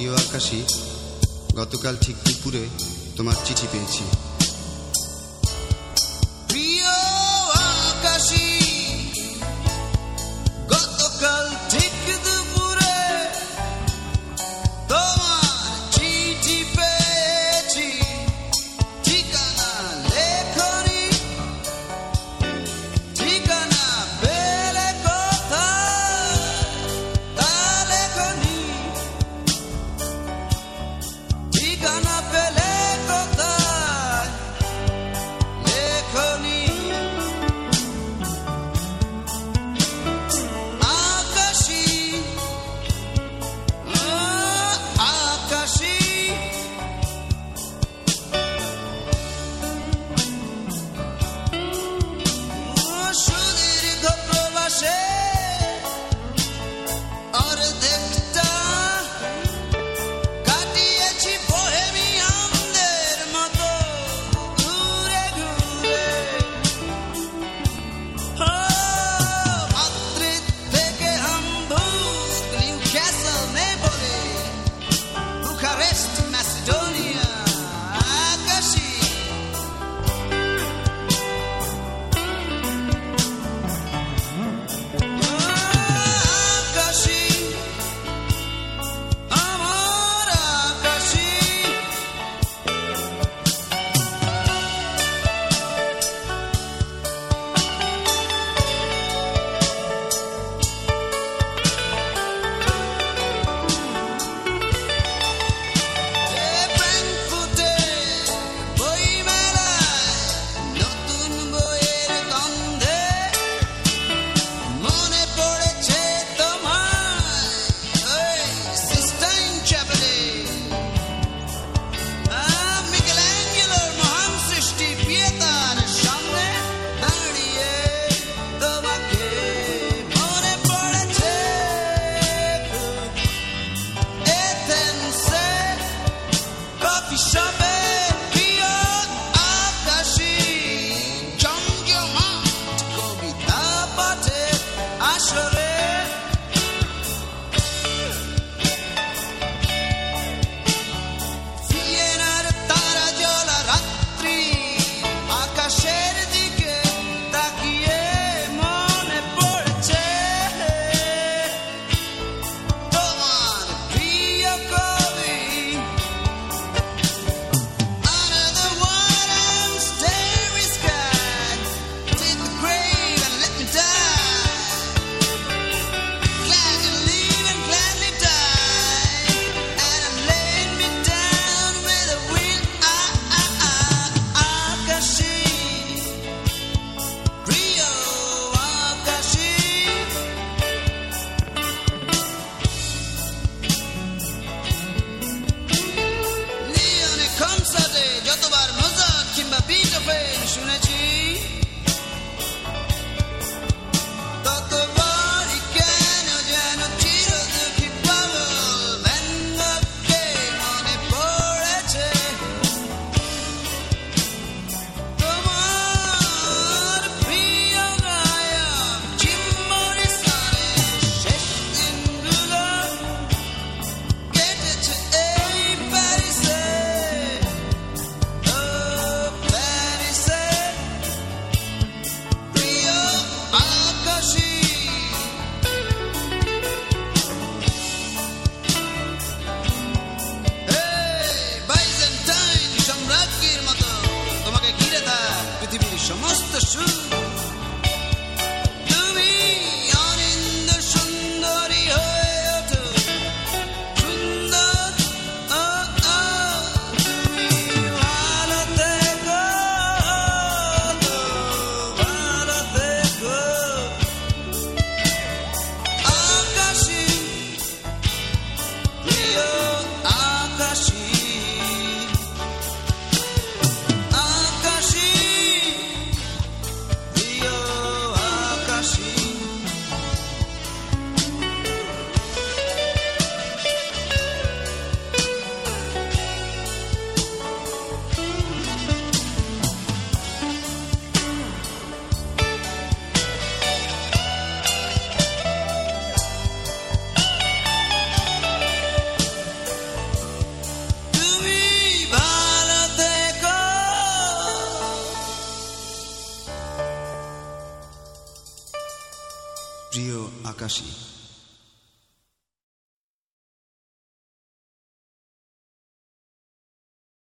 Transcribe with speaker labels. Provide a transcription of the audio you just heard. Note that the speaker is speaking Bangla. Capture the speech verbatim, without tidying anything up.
Speaker 1: প্রিয় আকাশী, গতকাল ঠিক দুপুরে তোমার চিঠি পেয়েছি।
Speaker 2: প্রিয় আকাশী, গতকাল ঠিক দুপুরে তোমার চিঠি পেয়েছি। ঠিকানা লেখনি, ঠিকানা পেলে কোথায় তা লেখনি, ঠিকানা পেলে কোথায় লেখনি। আকাশী, আকাশী, সুদীর্ঘ প্রবাসে অর্ধেকটা কাটিয়েছি বোহেমিয়ানদের মতো ঘুরে ঘুরে। ও মাদ্রিদ থেকে Hamburg, Newcastle, Napoli, Bucharest, Macedonia. আকাশী, আকাশী, আমার আকাশী। ফ্রাঙ্কফুটে বইমেলায় নতুন বইয়ের গন্ধে মনে পড়েছে তোমায় ওই সিস্টাইন চ্যাপেলে। মিকেলাঞ্জেলোর মহান সৃষ্টি পিয়েতার সামনে দাঁড়িয়ে তোমাকে মনে পড়েছে। এথেন্সে কফি শপে প্রিয় আকাশী, জমজমাট কবিতা পাঠে আসরে। ভিয়েনার তারা জ্বলা রাত্রি আকাশের দিকে তাকিয়ে মনে পড়ছে তোমার প্রিয় কবি। Under the wide and starry sky, take the grave and let me die. Gladly live and gladly die, and I'm laying me down with a will. Akashi, Rio Akashi. লিওনে কনসার্টে যতবার মোজার্ট কিংবা বিটোফেন শুনেছি, ততবারই কেন যেন চিরদুঃখী পাগল ভ্যান গগকে মনে পড়েছে। তোমার প্রিয় গায়ক জিম মরিসনের শেষ দিনগুলো কেটেছে এই প্যারিসে। ও প্যারিসে, প্রিয় আকাশী। এই বাইজেন্টাইন সম্রাজ্ঞীর মতো তোমাকে ঘিরে থাক পৃথিবীর সমস্ত সুখ। তুমি অনিন্দ সুন্দরী হয়ে ওঠো, সুন্দর। ও ও তুমি ভালো থেকো, ভালো থেকো। আকাশী, প্রিয় আকাশী, আকাশী, প্রিয়
Speaker 1: প্রিয় আকাশী।